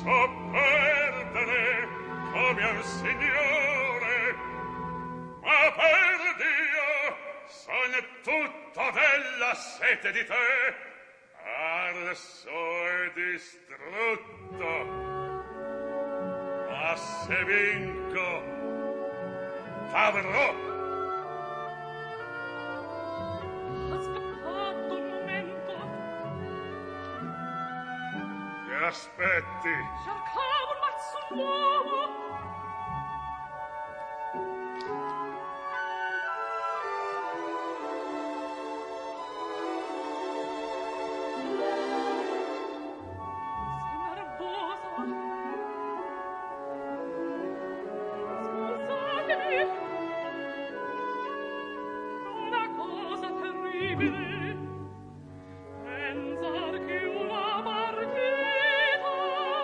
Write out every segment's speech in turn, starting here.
so perdere come un signore, ma per Dio son tutto della sete di te, arso e distrutto. Ma se vinco, t'avrò. Aspettate un momento. Che aspetti? Cercavo un mazzo nuovo. Sono nervosa. Scusatemi. Una cosa terribile. Pensar che una partita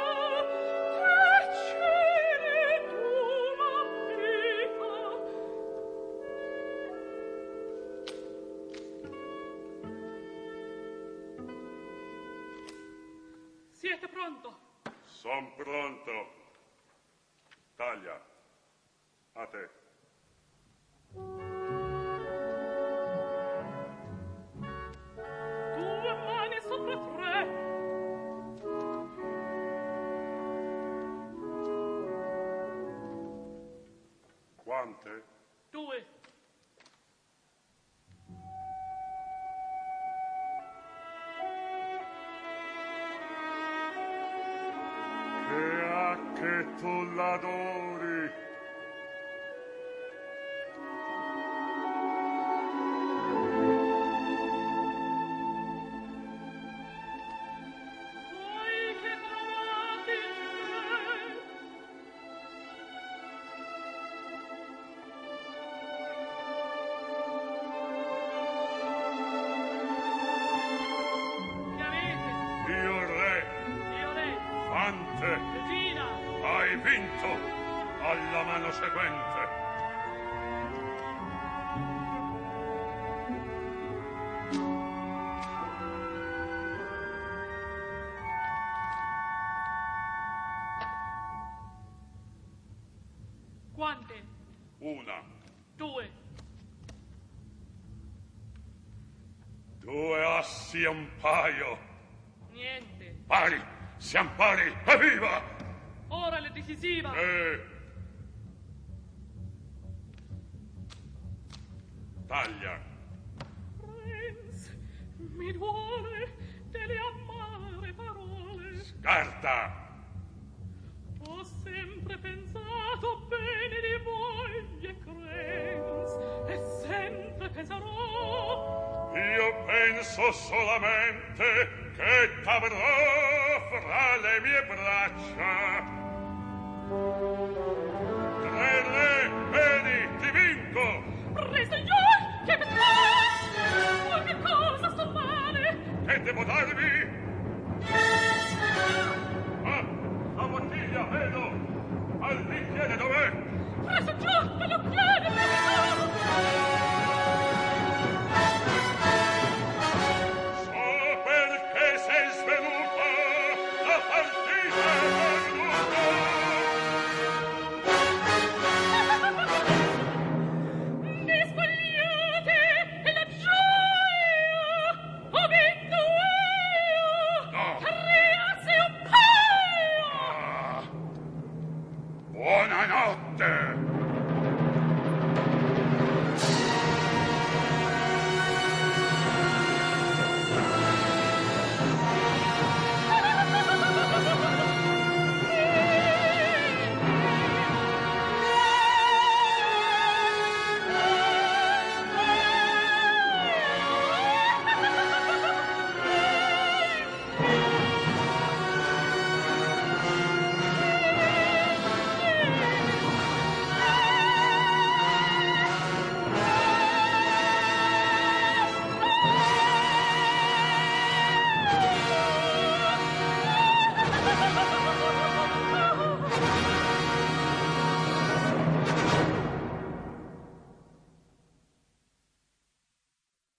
che c'eri tu l'amica. Siete pronto? Son pronto. Taglia. A te. Due mani sopra tre. Quante? Due. Che ha che tu l'adori. Voi che trovate in me. Che avete? Io re, Io re, Fante, regina. hai vinto alla mano seguente. Quante? Una, Due. due assi e un paio. Niente. Pari, siam pari, evviva! Ora la decisiva. Taglia. Prince, mi duole delle amare parole. Carta. Ho sempre pensato bene di voi, Prince, e sempre penserò. Io penso solamente che t'avrò fra le mie braccia. Re, vedi, ti vinco. Re, signor, che mi fa? Qualche cosa sto male. Che devo darvi